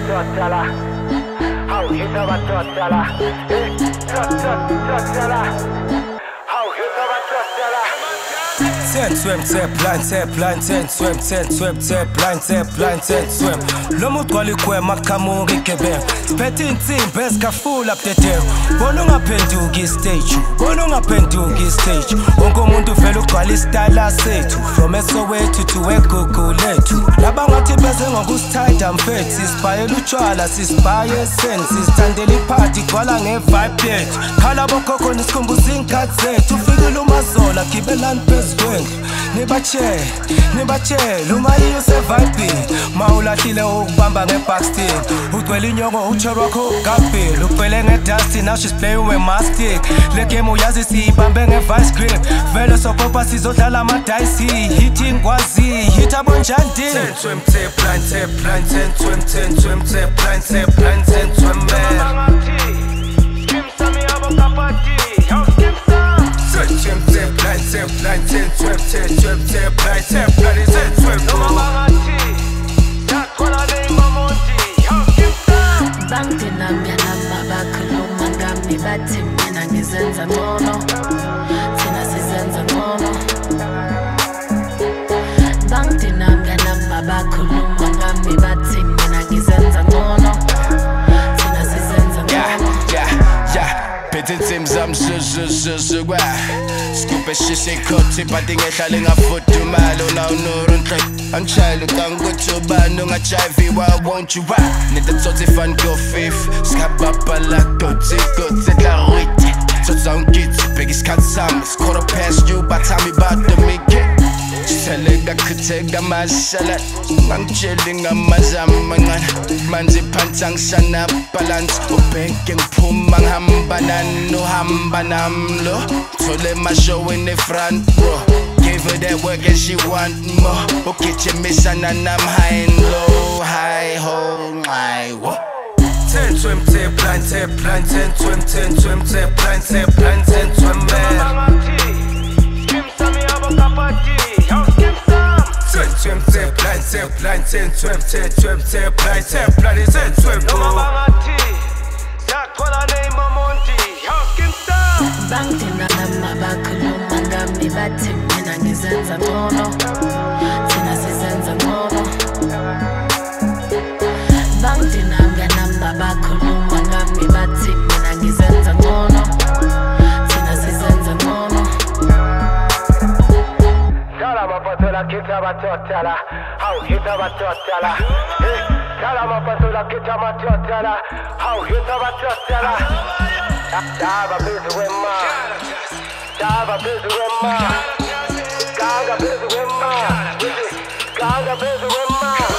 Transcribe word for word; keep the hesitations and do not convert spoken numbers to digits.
batotala. How hit a batotala. Batotala. How hit a batotala. Ten swim, ten blind, ten blind, ten swim, ten swim, ten blind, ten blind, ten swim. Lomu twali kwe makamungi kebe. Spetting team, best ka full up the tail. Bono ngapenduki stage, bono ngapenduki stage. Onko muntu felu kwali style asethu. From Soweto to Ekuku letu. Labangati bese ngokusitide amfet. Sispaye luchwala, sispaye sense. Sistandeli party kwala nge-vibe yethu. Khala bokhokho nisikhumbuza inkathi zethu. Ufikile umazola kibelani phezu. Nibache, nibache, luma iyo se vibe. Maulahlile ukubamba nge-backstick. Udwele inyongo uchoro wakho kaphil. Ugcwele nge-dusty, now she's playing with my stick. Le game uyazi siyibambe nge-vice grip. Vele sopopa sizodlala ama-dice. Hitting kwazi, hita bonjandi. Ten swim, ten blind, ten blind, ten swim, ten swim, ten blind, ten blind, ten swim, man. Skim sami abo kapati. Ten swim, ten blind, ten blind, ten swim, ten swim, ten blind, ten blind, ten swim. Banki nami namba bakhuluma ngami bathi mina ngizenza ngcono. Thina sizenza ngcono. Banki nami namba bakhuluma ngami bathi mina ngizenza ngcono. Thina sizenza ngcono. Yeah, yeah, yeah. Phethe zimzam zuzuzuzwa. Scoop shise khoti bathi ngehlale ngafudumala una unuru nhle. Angishayela utangukuthi ubani ungajive why won't you ride? Nida tsotsi fan go fifth. Skababala gotsi gotsi clarity. Tsotsa ungitsi bheka isikhathi sami. It's quarter past you by time about to make it. Seleka khitheka mashala. Ngangitsheli ngamazama mancane. Manje phansi angishana balance. Ubheke ngiphuma ngihamba nani uhamba nami lo. Thole mashow in the front row. Gave her that work and she want more. Okay, you miss and I'm high and low. High ho, my what? Ten swim, ten blind, ten blind, ten swim, ten swim, ten blind, ten blind, ten swim, man. Skim sami abo kapati. Ten swim, ten blind, ten blind, ten swim, ten swim, ten blind, ten blind, ten swim. Banki namba bakhuluma ngami bathi mina ngizenza ngcono. Thina sizenza ngcono. Banki namba bakhuluma ngami bathi mina ngizenza ngcono. Thina sizenza ngcono. Kala mapatola kita batotala. How hita batotala. Kala mapatola kita batotala. How hita batotala. Java busy with ma. Java busy with ma. Gaga busy with ma. Gaga busy with ma.